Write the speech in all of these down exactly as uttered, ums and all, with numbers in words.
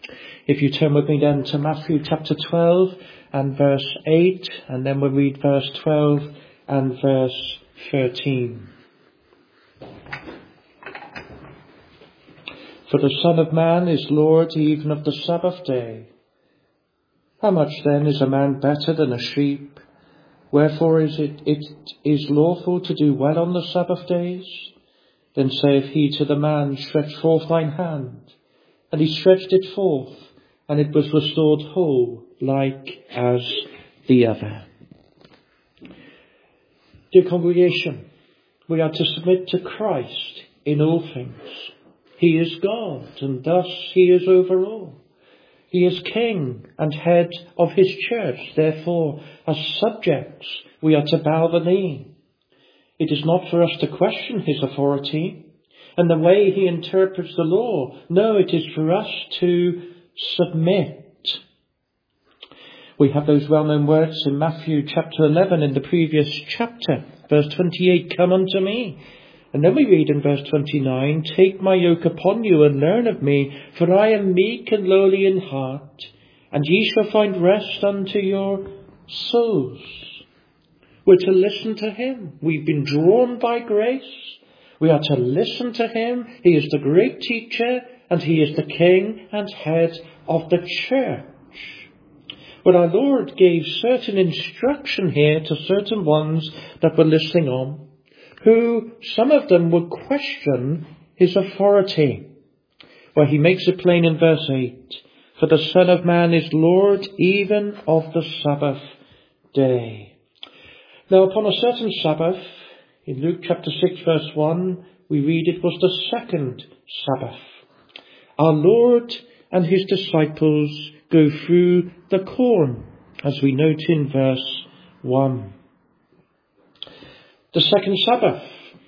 If you turn with me then to Matthew chapter twelve and verse eight, and then we'll read verse twelve and verse thirteen. For the Son of Man is Lord even of the Sabbath day. How much then is a man better than a sheep? Wherefore is it, it is lawful to do well on the Sabbath days? Then saith he to the man, Stretch forth thine hand. And he stretched it forth, and it was restored whole, like as the other. Dear congregation, we are to submit to Christ in all things. He is God, and thus he is over all. He is King and head of his church. Therefore, as subjects, we are to bow the knee. It is not for us to question his authority and the way he interprets the law. No, it is for us to submit. We have those well-known words in Matthew chapter eleven in the previous chapter, verse twenty-eight, Come unto me. And then we read in verse twenty-nine, Take my yoke upon you and learn of me, for I am meek and lowly in heart, and ye shall find rest unto your souls. We're to listen to him. We've been drawn by grace. We are to listen to him. He is the great teacher, and he is the King and head of the church. But our Lord gave certain instruction here to certain ones that were listening on, who some of them would question his authority. Well, he makes it plain in verse eight, For the Son of Man is Lord even of the Sabbath day. Now upon a certain Sabbath, in Luke chapter six verse one, we read it was the second Sabbath. Our Lord and his disciples go through the corn, as we note in verse one. The second Sabbath.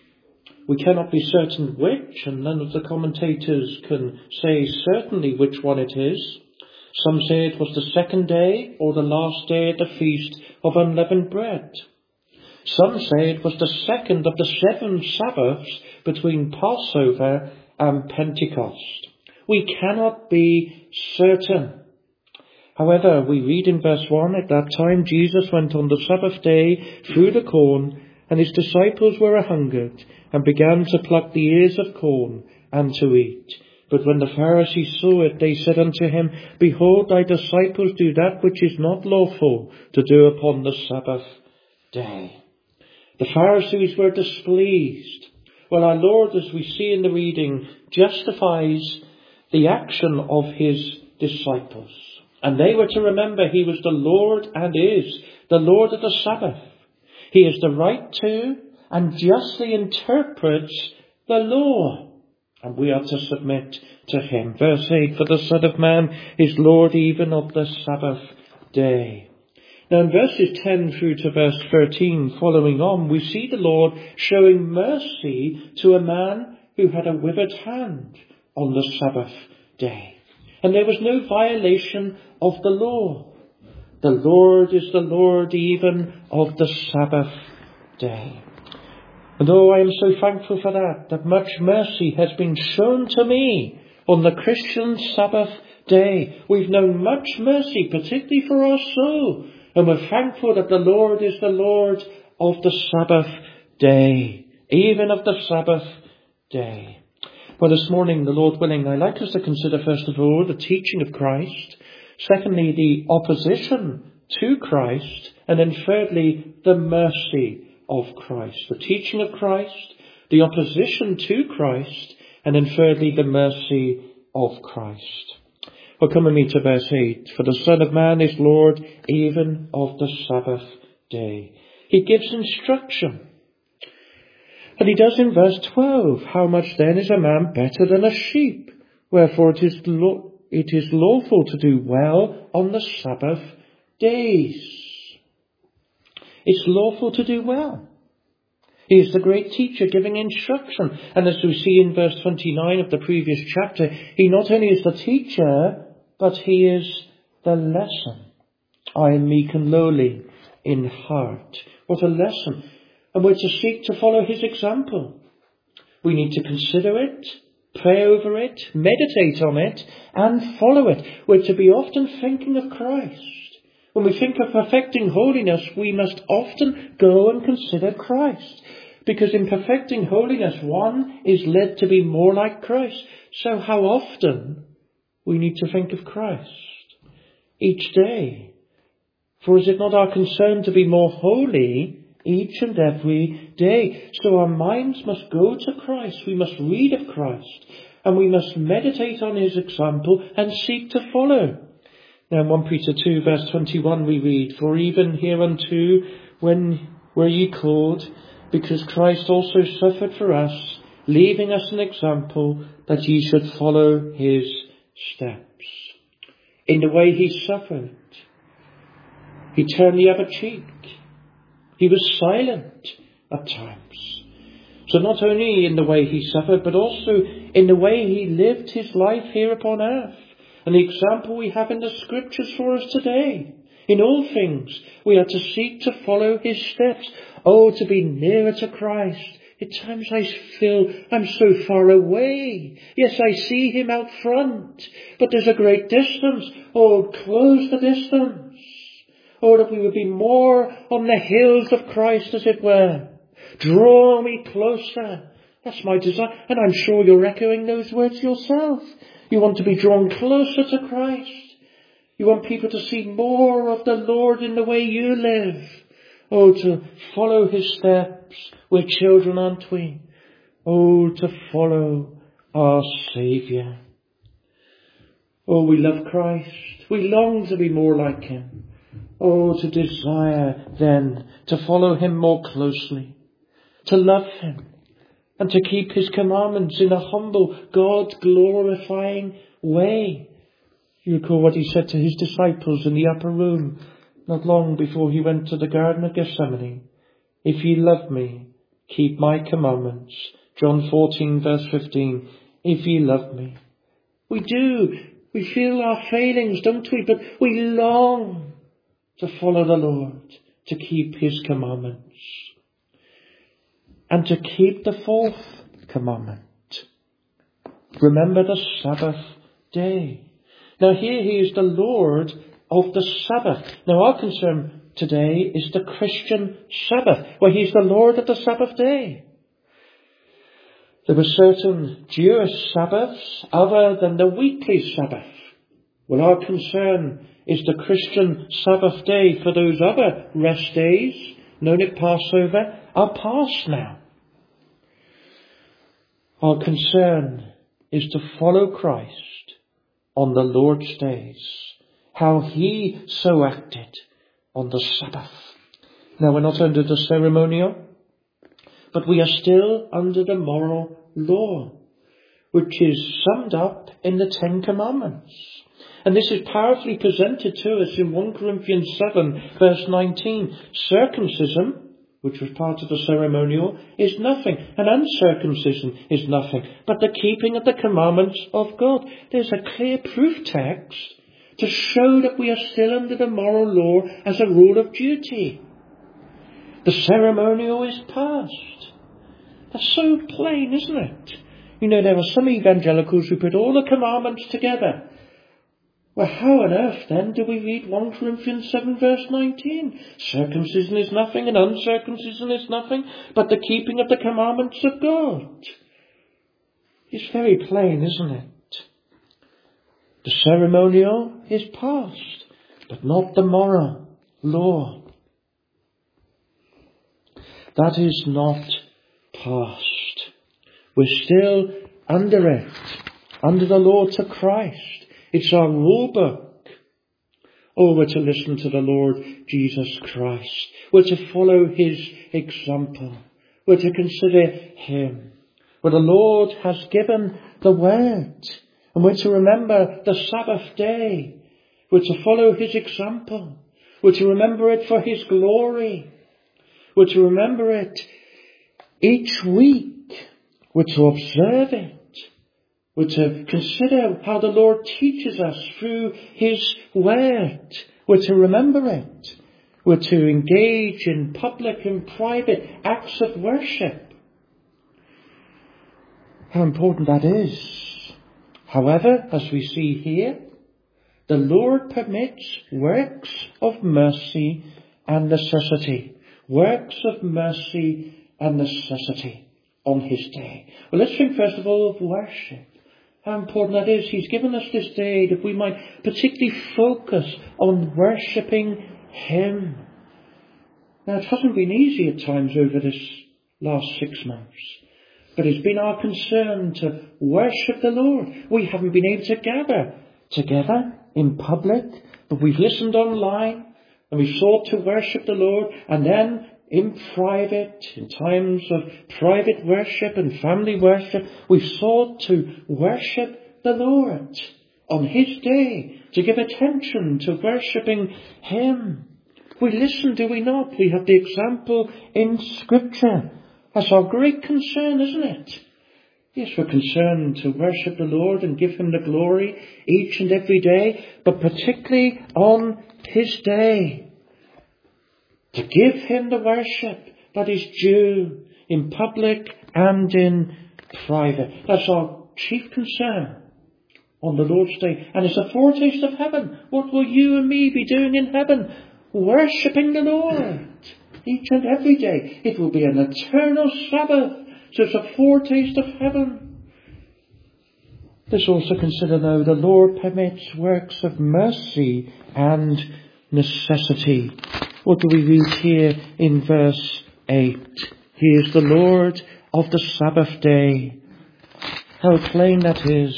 We cannot be certain which, and none of the commentators can say certainly which one it is. Some say it was the second day or the last day of the Feast of Unleavened Bread. Some say it was the second of the seven Sabbaths between Passover and Pentecost. We cannot be certain. However, we read in verse one, At that time Jesus went on the Sabbath day through the corn, and his disciples were a-hungered, and began to pluck the ears of corn, and to eat. But when the Pharisees saw it, they said unto him, Behold, thy disciples do that which is not lawful to do upon the Sabbath day. The Pharisees were displeased. Well, our Lord, as we see in the reading, justifies the action of his disciples. And they were to remember he was the Lord and is the Lord of the Sabbath. He is the right to and justly interprets the law, and we are to submit to him. Verse eight, For the Son of Man is Lord even of the Sabbath day. Now in verses ten through to verse thirteen, following on, we see the Lord showing mercy to a man who had a withered hand on the Sabbath day. And there was no violation of the law. The Lord is the Lord even of the Sabbath day. And oh, I am so thankful for that, that much mercy has been shown to me on the Christian Sabbath day. We've known much mercy, particularly for our soul. And we're thankful that the Lord is the Lord of the Sabbath day, even of the Sabbath day. Well, this morning, the Lord willing, I'd like us to consider, first of all, the teaching of Christ. Secondly, the opposition to Christ. And then thirdly, the mercy of Christ. The teaching of Christ, the opposition to Christ, and then thirdly, the mercy of Christ. Well, come with me to verse eight. For the Son of Man is Lord even of the Sabbath day. He gives instruction. And he does in verse twelve. How much then is a man better than a sheep? Wherefore it is, lo- it is lawful to do well on the Sabbath days. It's lawful to do well. He is the great teacher giving instruction. And as we see in verse twenty-nine of the previous chapter, he not only is the teacher, but he is the lesson. I am meek and lowly in heart. What a lesson. And we're to seek to follow his example. We need to consider it. pray over it, meditate on it, and follow it. We're to be often thinking of Christ. When we think of perfecting holiness, we must often go and consider Christ. Because in perfecting holiness, one is led to be more like Christ. So how often we need to think of Christ? Each day. For is it not our concern to be more holy each and every day? So our minds must go to Christ. We must read of Christ. And we must meditate on his example and seek to follow. Now in First Peter two verse twenty-one we read, For even hereunto when were ye called, because Christ also suffered for us, leaving us an example that ye should follow his steps. In the way he suffered, he turned the other cheek. He was silent at times. So not only in the way he suffered, but also in the way he lived his life here upon earth. And the example we have in the scriptures for us today. In all things, we are to seek to follow his steps. Oh, to be nearer to Christ. At times I feel I'm so far away. Yes, I see him out front, but there's a great distance. Oh, close the distance. Oh, that we would be more on the hills of Christ, as it were. Draw me closer. That's my desire. And I'm sure you're echoing those words yourself. You want to be drawn closer to Christ. You want people to see more of the Lord in the way you live. Oh, to follow his steps. We're children, aren't we? Oh, to follow our Saviour. Oh, we love Christ. We long to be more like him. Oh, to desire then to follow him more closely. To love him. And to keep his commandments in a humble, God-glorifying way. You recall what he said to his disciples in the upper room, not long before he went to the Garden of Gethsemane. If ye love me, keep my commandments. John fourteen verse fifteen. If ye love me. We do. We feel our failings, don't we? But we long to follow the Lord, to keep his commandments. And to keep the fourth commandment. Remember the Sabbath day. Now here he is the Lord of the Sabbath. Now our concern today is the Christian Sabbath, where he's the Lord of the Sabbath day. There were certain Jewish Sabbaths other than the weekly Sabbath. Well, our concern is the Christian Sabbath day, for those other rest days, known at Passover, are past now. Our concern is to follow Christ on the Lord's days, how he so acted on the Sabbath. Now we're not under the ceremonial, but we are still under the moral law, which is summed up in the Ten Commandments. And this is powerfully presented to us in First Corinthians seven verse nineteen. Circumcision, which was part of the ceremonial, is nothing, and uncircumcision is nothing, but the keeping of the commandments of God. There's a clear proof text to show that we are still under the moral law as a rule of duty. The ceremonial is past. That's so plain, isn't it? You know, there are some evangelicals who put all the commandments together. Well, how on earth then do we read First Corinthians seven verse nineteen? Circumcision is nothing and uncircumcision is nothing, but the keeping of the commandments of God. It's very plain, isn't it? The ceremonial is past, but not the moral law. That is not past. We're still under it, under the law to Christ. It's our rule book. Oh, we're to listen to the Lord Jesus Christ. We're to follow his example. We're to consider him. Well, the Lord has given the word. And we're to remember the Sabbath day. We're to follow his example. We're to remember it for his glory. We're to remember it each week. We're to observe it. We're to consider how the Lord teaches us through his word. We're to remember it. We're to engage in public and private acts of worship. how important that is. However, as we see here, the Lord permits works of mercy and necessity. Works of mercy and necessity on his day. Well, let's think first of all of worship. How important that is. He's given us this day that we might particularly focus on worshipping him. Now, it hasn't been easy at times over this last six months. But it's been our concern to worship the Lord. We haven't been able to gather together in public, but we've listened online and we've sought to worship the Lord, and then in private, in times of private worship and family worship, we've sought to worship the Lord on his day, to give attention to worshipping him. We listen, do we not? We have the example in Scripture. That's our great concern, isn't it? Yes, we're concerned to worship the Lord and give him the glory each and every day, but particularly on his day. To give him the worship that is due in public and in private. That's our chief concern on the Lord's day. And it's a foretaste of heaven. What will you and me be doing in heaven? Worshipping the Lord each and every day. It will be an eternal Sabbath. So it's a foretaste of heaven. Let's also consider now the Lord permits works of mercy and necessity. What do we read here in verse eight? He is the Lord of the Sabbath day. How plain that is.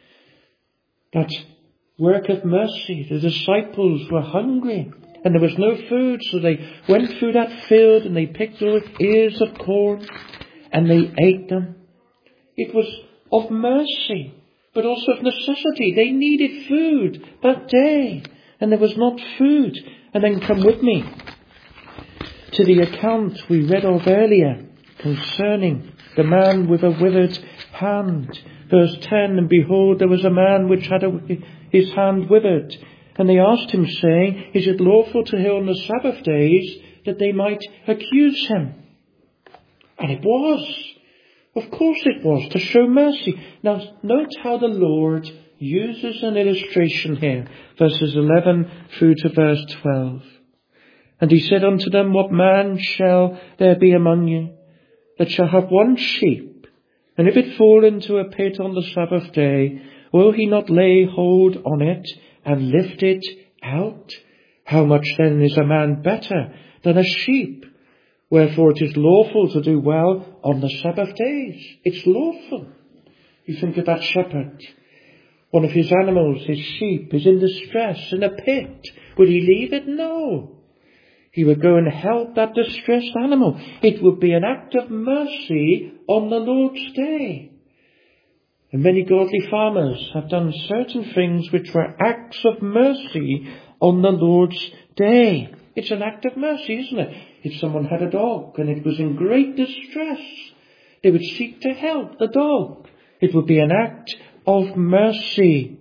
That work of mercy. The disciples were hungry and there was no food, so they went through that field and they picked up ears of corn and they ate them. It was of mercy, but also of necessity. They needed food that day, and there was not food. And then come with me to the account we read of earlier concerning the man with a withered hand. Verse ten, and behold, there was a man which had a, his hand withered. And they asked him, saying, is it lawful to heal on the Sabbath days, that they might accuse him? And it was. Of course it was, to show mercy. Now note how the Lord uses an illustration here. Verses eleven through to verse twelve. And he said unto them, what man shall there be among you that shall have one sheep? And if it fall into a pit on the Sabbath day, will he not lay hold on it and lift it out? How much then is a man better than a sheep? Wherefore it is lawful to do well on the Sabbath days. It's lawful. You think of that shepherd. One of his animals, his sheep, is in distress, in a pit. Would he leave it? No. He would go and help that distressed animal. It would be an act of mercy on the Lord's day. And many godly farmers have done certain things which were acts of mercy on the Lord's day. It's an act of mercy, isn't it? If someone had a dog and it was in great distress, they would seek to help the dog. It would be an act of mercy.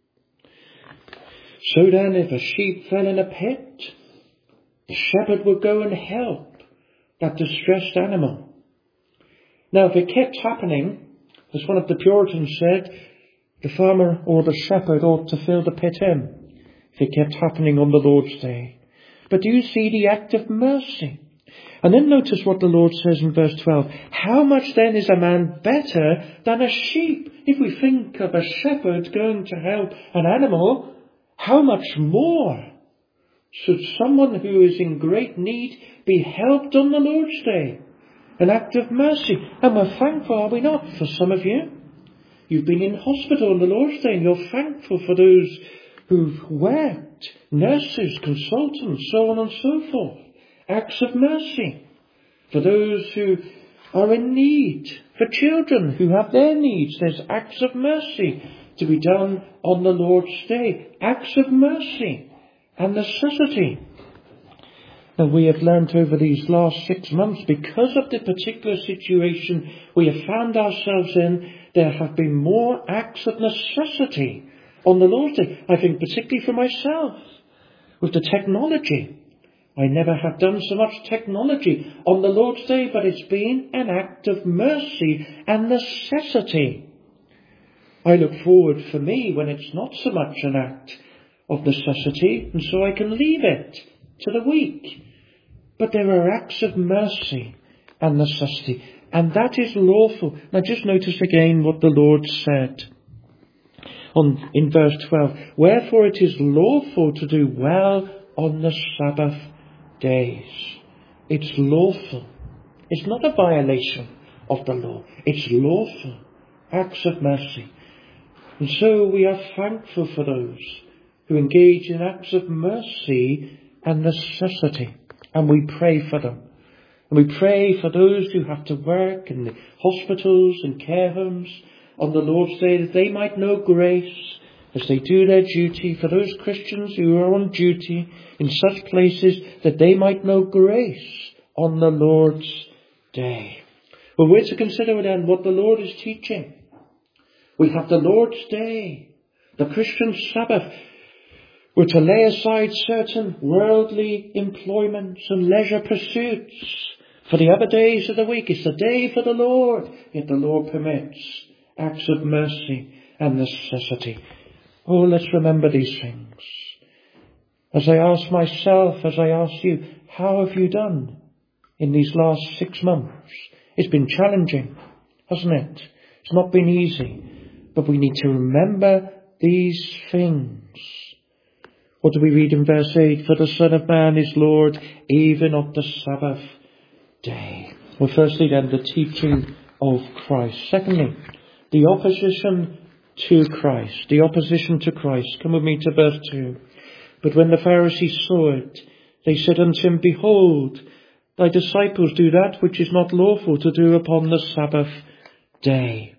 So then, if a sheep fell in a pit, the shepherd would go and help that distressed animal. Now, if it kept happening, as one of the Puritans said, the farmer or the shepherd ought to fill the pit in, if it kept happening on the Lord's day. But do you see the act of mercy? And then notice what the Lord says in verse twelve. How much then is a man better than a sheep? If we think of a shepherd going to help an animal, how much more should someone who is in great need be helped on the Lord's day? An act of mercy. And we're thankful, are we not, for some of you? You've been in hospital on the Lord's day and you're thankful for those who've worked, nurses, consultants, so on and so forth. Acts of mercy. For those who are in need, for children who have their needs, there's acts of mercy to be done on the Lord's day. Acts of mercy and necessity. Now we have learnt over these last six months, because of the particular situation we have found ourselves in, there have been more acts of necessity on the Lord's day. I think particularly for myself, with the technology. I never have done so much technology on the Lord's Day, but it's been an act of mercy and necessity. I look forward for me when it's not so much an act of necessity, and so I can leave it to the week. But there are acts of mercy and necessity, and that is lawful. Now just notice again what the Lord said on in verse twelve. Wherefore it is lawful to do well on the Sabbath days. It's lawful. It's not a violation of the law. It's lawful. Acts of mercy. And so we are thankful for those who engage in acts of mercy and necessity. And we pray for them. And we pray for those who have to work in the hospitals and care homes on the Lord's Day, that they might know grace as they do their duty. For those Christians who are on duty in such places, that they might know grace on the Lord's Day. Well, we're to consider then what the Lord is teaching. We have the Lord's Day, the Christian Sabbath. We're to lay aside certain worldly employments and leisure pursuits. For the other days of the week, it's a day for the Lord. Yet the Lord permits acts of mercy and necessity. Oh, let's remember these things. As I ask myself, as I ask you, how have you done in these last six months? It's been challenging, hasn't it? It's not been easy. But we need to remember these things. What do we read in verse eight? For the Son of Man is Lord even of the Sabbath day. Well, firstly then, the teaching of Christ. Secondly, the opposition to Christ. The opposition to Christ. Come with me to verse two. But when the Pharisees saw it, they said unto him, Behold, thy disciples do that which is not lawful to do upon the Sabbath day.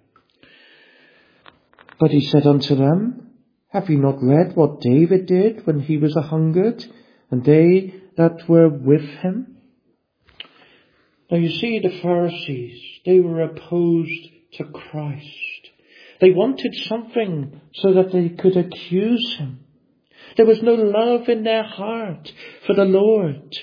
But he said unto them, Have ye not read what David did when he was a hungered, and they that were with him? Now you see, the Pharisees, they were opposed to Christ. They wanted something so that they could accuse him. There was no love in their heart for the Lord.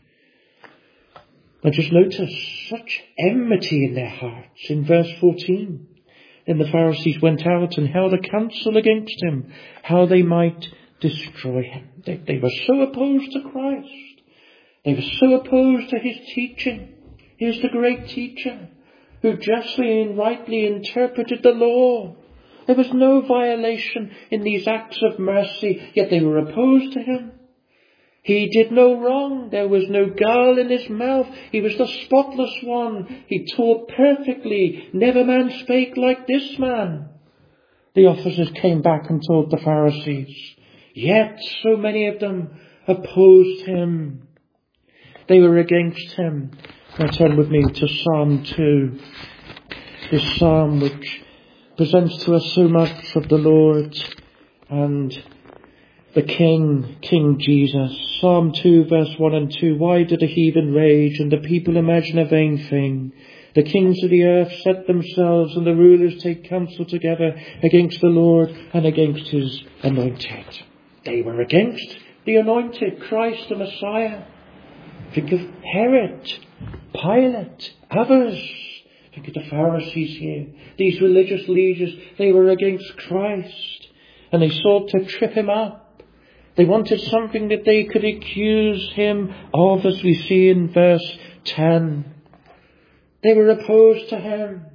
Now just notice such enmity in their hearts in verse fourteen. Then the Pharisees went out and held a council against him, how they might destroy him. They, they were so opposed to Christ. They were so opposed to his teaching. Here's the great teacher who justly and rightly interpreted the law. There was no violation in these acts of mercy, yet they were opposed to him. He did no wrong. There was no gall in his mouth. He was the spotless one. He taught perfectly. Never man spake like this man. The officers came back and told the Pharisees. Yet so many of them opposed him. They were against him. Now turn with me to Psalm two. This psalm which presents to us so much of the Lord and the King, King Jesus. Psalm two, verse one and two. Why do the heathen rage and the people imagine a vain thing? The kings of the earth set themselves and the rulers take counsel together against the Lord and against his anointed. They were against the anointed, Christ the Messiah. Think of Herod, Pilate, others. Think of the Pharisees here. These religious leaders, they were against Christ. And they sought to trip him up. They wanted something that they could accuse him of, as we see in verse ten. They were opposed to him.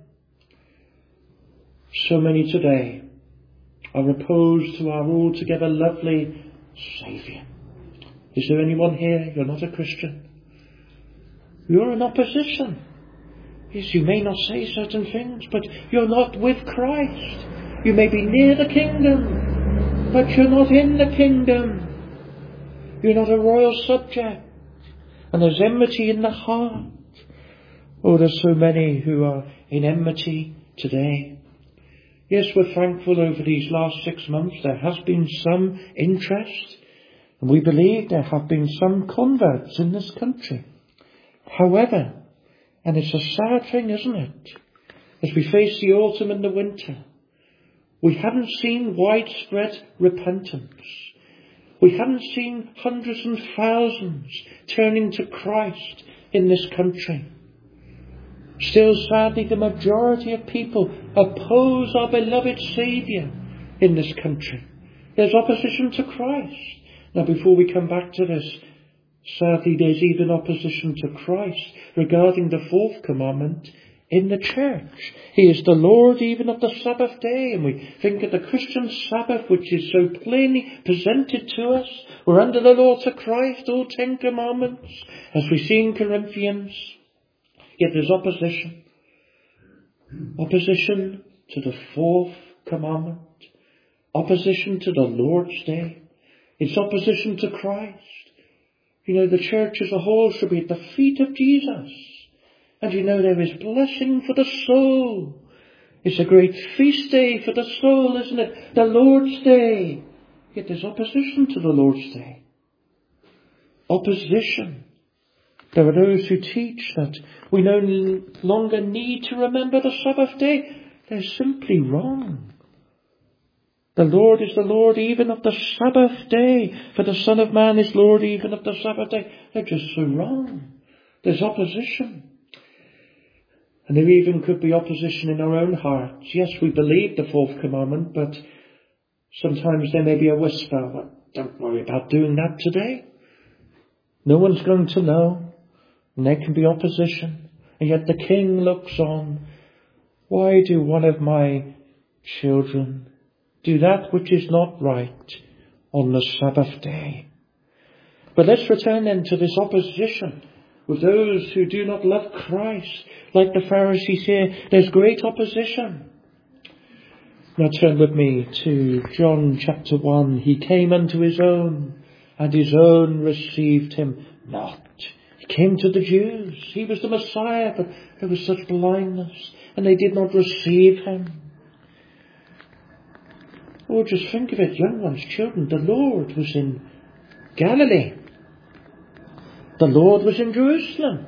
So many today are opposed to our altogether lovely Saviour. Is there anyone here? You're not a Christian. You're in opposition. Yes, you may not say certain things, but you're not with Christ. You may be near the kingdom, but you're not in the kingdom. You're not a royal subject. And there's enmity in the heart. Oh, there's so many who are in enmity today. Yes, we're thankful over these last six months. There has been some interest. And we believe there have been some converts in this country. However, and it's a sad thing, isn't it? As we face the autumn and the winter, we haven't seen widespread repentance. We haven't seen hundreds and thousands turning to Christ in this country. Still, sadly, the majority of people oppose our beloved Saviour in this country. There's opposition to Christ. Now, before we come back to this, sadly, there's even opposition to Christ regarding the fourth commandment in the church. He is the Lord even of the Sabbath day. And we think of the Christian Sabbath, which is so plainly presented to us. We're under the law to Christ, all Ten Commandments, as we see in Corinthians. Yet there's opposition. Opposition to the fourth commandment. Opposition to the Lord's Day. It's opposition to Christ. You know, the church as a whole should be at the feet of Jesus. And you know, there is blessing for the soul. It's a great feast day for the soul, isn't it? The Lord's Day. Yet there's opposition to the Lord's Day. Opposition. There are those who teach that we no longer need to remember the Sabbath day. They're simply wrong. The Lord is the Lord even of the Sabbath day, for the Son of Man is Lord even of the Sabbath day. They're just so wrong. There's opposition. And there even could be opposition in our own hearts. Yes, we believe the fourth commandment, but sometimes there may be a whisper, well, don't worry about doing that today. No one's going to know. And there can be opposition. And yet the King looks on. Why do one of my children do that which is not right on the Sabbath day? But let's return then to this opposition with those who do not love Christ. Like the Pharisees here, there's great opposition. Now turn with me to John chapter one. He came unto his own, and his own received him not. He came to the Jews. He was the Messiah, but there was such blindness, and they did not receive him. Oh, just think of it, young ones, children. The Lord was in Galilee. The Lord was in Jerusalem.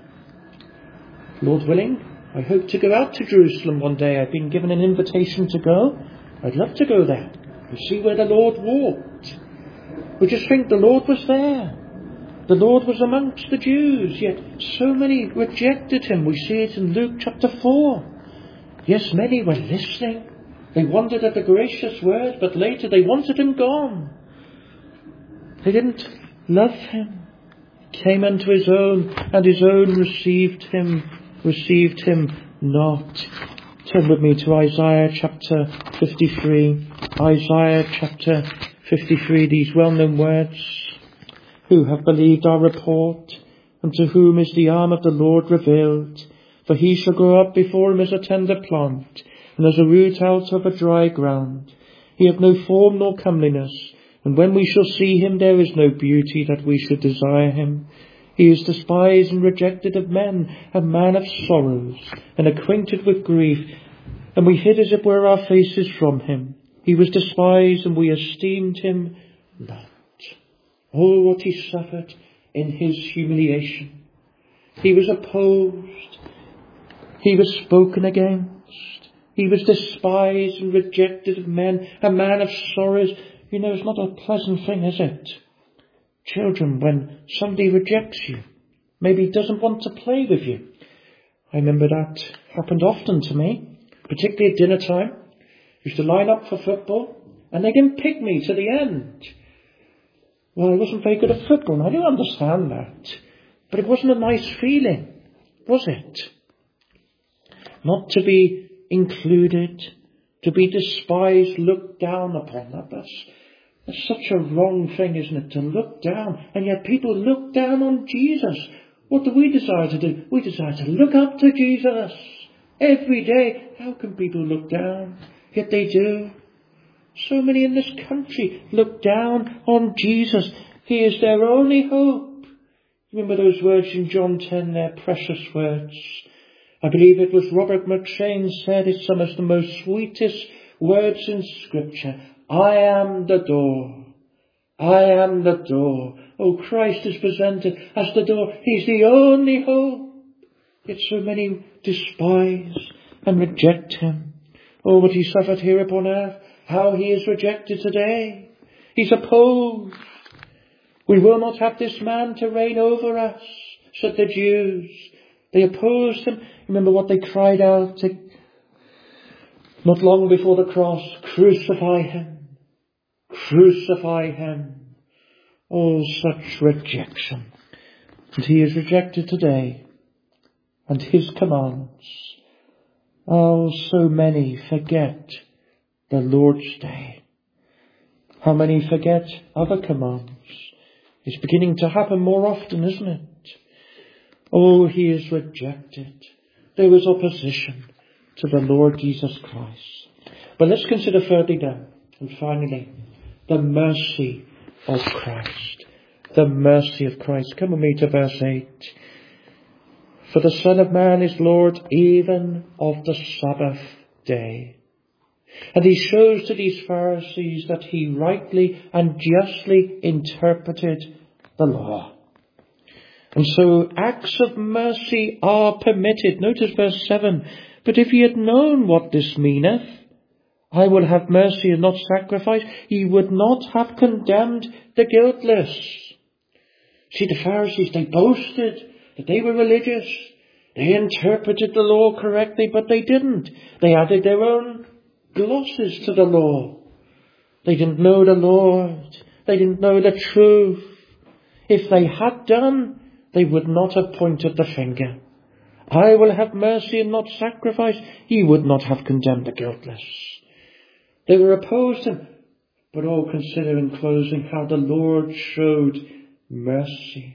Lord willing, I hope to go out to Jerusalem one day. I've been given an invitation to go. I'd love to go there and see where the Lord walked. We just think the Lord was there. The Lord was amongst the Jews, yet so many rejected him. We see it in Luke chapter four. Yes, many were listening. They wondered at the gracious word, but later they wanted him gone. They didn't love him. He came unto his own, and his own received him, received him not. Turn with me to Isaiah chapter fifty-three. Isaiah chapter fifty-three, these well-known words. Who have believed our report, and to whom is the arm of the Lord revealed? For he shall grow up before him as a tender plant, and as a root out of a dry ground. He hath no form nor comeliness, and when we shall see him, there is no beauty that we should desire him. He is despised and rejected of men, a man of sorrows, and acquainted with grief, and we hid as it were our faces from him. He was despised, and we esteemed him not. Oh, what he suffered in his humiliation. He was opposed. He was spoken against. He was despised and rejected of men, a man of sorrows. You know, it's not a pleasant thing, is it? Children, when somebody rejects you, maybe doesn't want to play with you. I remember that happened often to me, particularly at dinner time. I used to line up for football, and they didn't pick me to the end. Well, I wasn't very good at football, and I do understand that. But it wasn't a nice feeling, was it? Not to be included, to be despised, looked down upon. That, that's, that's such a wrong thing, isn't it? To look down. And yet people look down on Jesus. What do we desire to do? We desire to look up to Jesus. Every day. How can people look down? Yet they do. So many in this country look down on Jesus. He is their only hope. Remember those words in John ten, they're precious words. I believe it was Robert McShane said it's some of the most sweetest words in Scripture. I am the door. I am the door. Oh, Christ is presented as the door. He's the only hope. Yet so many despise and reject him. Oh, what he suffered here upon earth. How he is rejected today. He's opposed. We will not have this man to reign over us, said the Jews. They opposed him. Remember what they cried out to, not long before the cross, crucify him, crucify him. Oh, such rejection. And he is rejected today. And his commands. Oh, so many forget the Lord's Day. How many forget other commands? It's beginning to happen more often, isn't it? Oh, he is rejected. There was opposition to the Lord Jesus Christ. But let's consider thirdly then, and finally, the mercy of Christ. The mercy of Christ. Come with me to verse eight. For the Son of Man is Lord even of the Sabbath day. And he shows to these Pharisees that he rightly and justly interpreted the law. And so acts of mercy are permitted. Notice verse seven. But if he had known what this meaneth, I will have mercy and not sacrifice, he would not have condemned the guiltless. See, the Pharisees, they boasted that they were religious. They interpreted the law correctly, but they didn't. They added their own glosses to the law. They didn't know the Lord. They didn't know the truth. If they had done, they would not have pointed the finger. I will have mercy and not sacrifice. He would not have condemned the guiltless. They were opposed to him. But oh, consider in closing how the Lord showed mercy.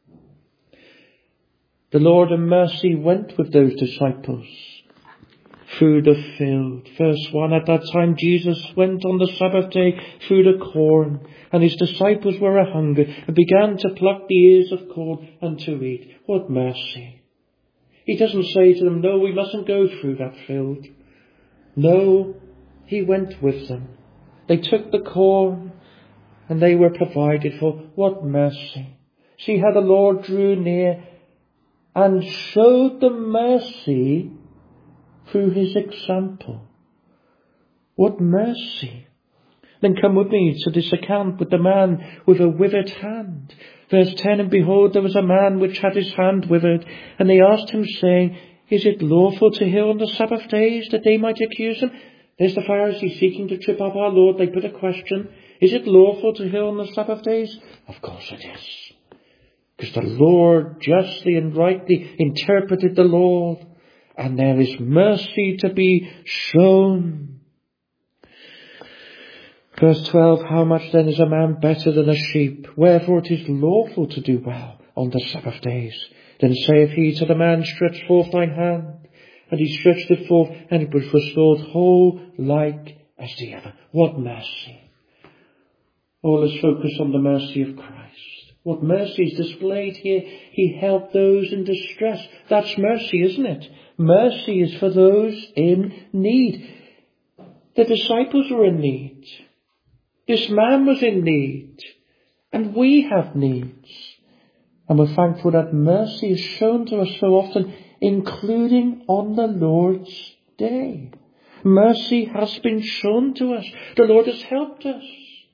The Lord in mercy went with those disciples through the field. Verse one, at that time Jesus went on the Sabbath day through the corn, and his disciples were a hunger, and began to pluck the ears of corn and to eat. What mercy. He doesn't say to them, no, we mustn't go through that field. No, he went with them. They took the corn, and they were provided for. What mercy. See how the Lord drew near and showed them mercy through his example. What mercy. Then come with me to this account with the man with a withered hand. Verse ten, and behold, there was a man which had his hand withered, and they asked him, saying, is it lawful to heal on the Sabbath days, that they might accuse him? There's the Pharisees seeking to trip up our Lord. They put a question. Is it lawful to heal on the Sabbath days? Of course it is. Because the Lord justly and rightly interpreted the law, and there is mercy to be shown. Verse twelve, how much then is a man better than a sheep? Wherefore it is lawful to do well on the Sabbath days. Then saith he to the man, stretch forth thine hand. And he stretched it forth, and it was restored whole like as the other. What mercy. All is focused on the mercy of Christ. What mercy is displayed here. He helped those in distress. That's mercy, isn't it? Mercy is for those in need. The disciples were in need. This man was in need. And we have needs. And we're thankful that mercy is shown to us so often, including on the Lord's Day. Mercy has been shown to us. The Lord has helped us.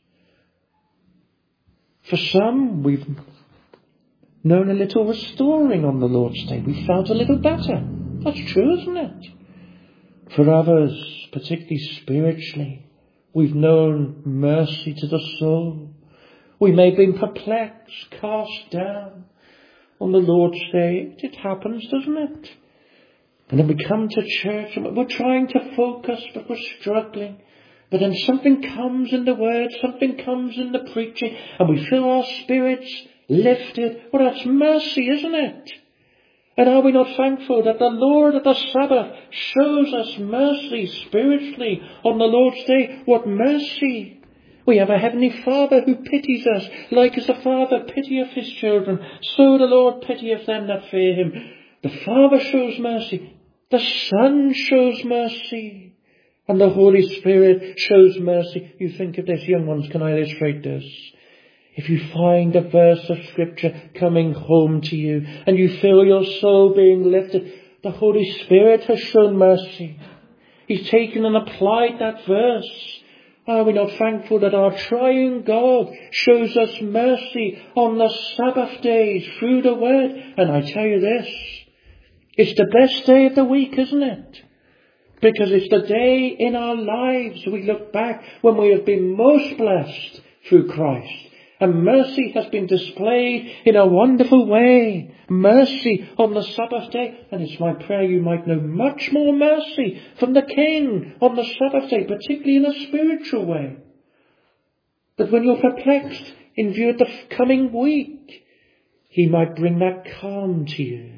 For some, we've known a little restoring on the Lord's Day. We felt a little better. That's true, isn't it? For others, particularly spiritually, we've known mercy to the soul. We may have been perplexed, cast down on the Lord's Day. It happens, doesn't it? And then we come to church and we're trying to focus, but we're struggling. But then something comes in the word, something comes in the preaching, and we feel our spirits lifted. Well, that's mercy, isn't it? And are we not thankful that the Lord of the Sabbath shows us mercy spiritually on the Lord's Day? What mercy! We have a Heavenly Father who pities us, like as a father pitieth his children, so the Lord pitieth them that fear him. The Father shows mercy, the Son shows mercy, and the Holy Spirit shows mercy. You think of this, young ones, can I illustrate this? If you find a verse of Scripture coming home to you, and you feel your soul being lifted, the Holy Spirit has shown mercy. He's taken and applied that verse Are we not thankful that our triune God shows us mercy on the Sabbath days through the Word? And I tell you this, it's the best day of the week, isn't it? Because it's the day in our lives we look back when we have been most blessed through Christ. And mercy has been displayed in a wonderful way. Mercy on the Sabbath day. And it's my prayer you might know much more mercy from the King on the Sabbath day, particularly in a spiritual way. That when you're perplexed in view of the coming week, He might bring that calm to you.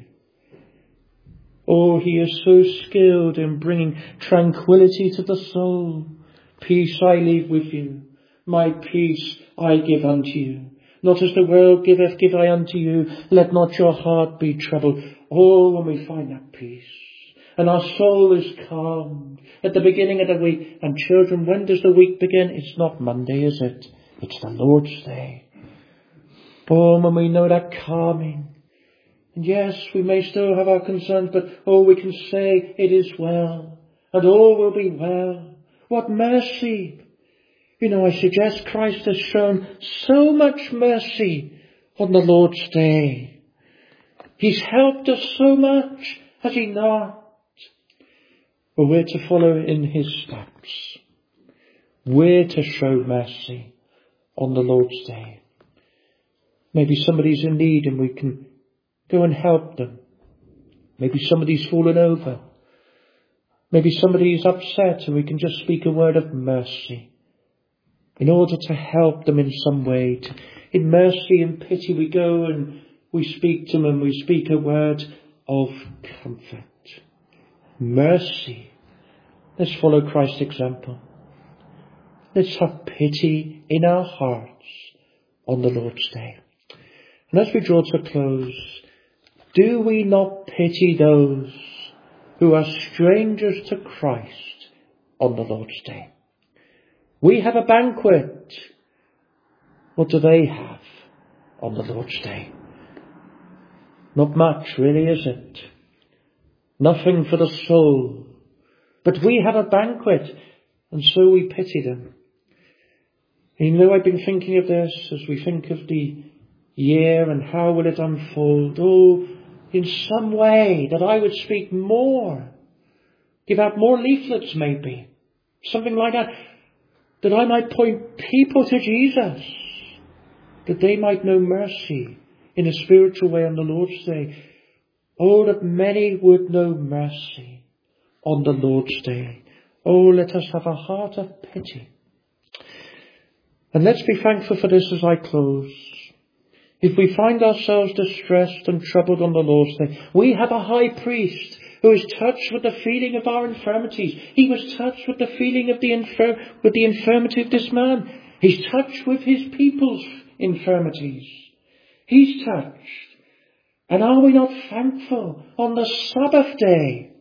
Oh, He is so skilled in bringing tranquility to the soul. Peace I leave with you. My peace I give unto you. Not as the world giveth, give I unto you. Let not your heart be troubled. Oh, when we find that peace, and our soul is calmed at the beginning of the week. And children, when does the week begin? It's not Monday, is it? It's the Lord's Day. Oh, when we know that calming. And yes, we may still have our concerns, but oh, we can say it is well, and all will be well. What mercy! You know, I suggest Christ has shown so much mercy on the Lord's Day. He's helped us so much, has He not? But we're to follow in His steps. We're to show mercy on the Lord's Day. Maybe somebody's in need and we can go and help them. Maybe somebody's fallen over. Maybe somebody's upset and we can just speak a word of mercy. In order to help them in some way. To, in mercy and pity we go and we speak to them and we speak a word of comfort. Mercy. Let's follow Christ's example. Let's have pity in our hearts on the Lord's Day. And as we draw to a close, do we not pity those who are strangers to Christ on the Lord's Day? We have a banquet. What do they have on the Lord's Day? Not much, really, is it? Nothing for the soul. But we have a banquet, and so we pity them. And you know, I've been thinking of this as we think of the year and how will it unfold. Oh, in some way that I would speak more. Give out more leaflets, maybe. Something like that. That I might point people to Jesus, that they might know mercy in a spiritual way on the Lord's Day. Oh, that many would know mercy on the Lord's Day. Oh, let us have a heart of pity. And let's be thankful for this as I close. If we find ourselves distressed and troubled on the Lord's Day, we have a high priest who is touched with the feeling of our infirmities. He was touched with the feeling of the infir- with the infirmity of this man. He's touched with his people's infirmities. He's touched. And are we not thankful on the Sabbath day?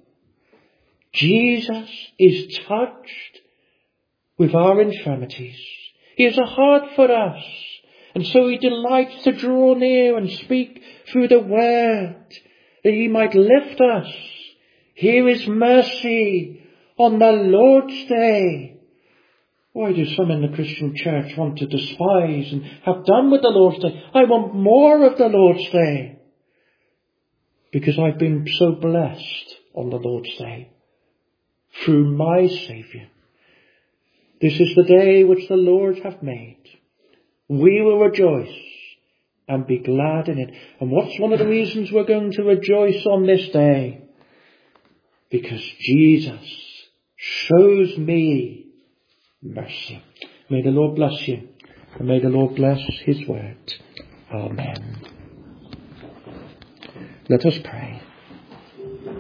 Jesus is touched with our infirmities. He has a heart for us. And so He delights to draw near and speak through the word, that He might lift us. Here is mercy on the Lord's Day. Why do some in the Christian church want to despise and have done with the Lord's Day? I want more of the Lord's Day. Because I've been so blessed on the Lord's Day through my Saviour. This is the day which the Lord hath made. We will rejoice and be glad in it. And what's one of the reasons we're going to rejoice on this day? Because Jesus shows me mercy. May the Lord bless you. And may the Lord bless His word. Amen. Let us pray.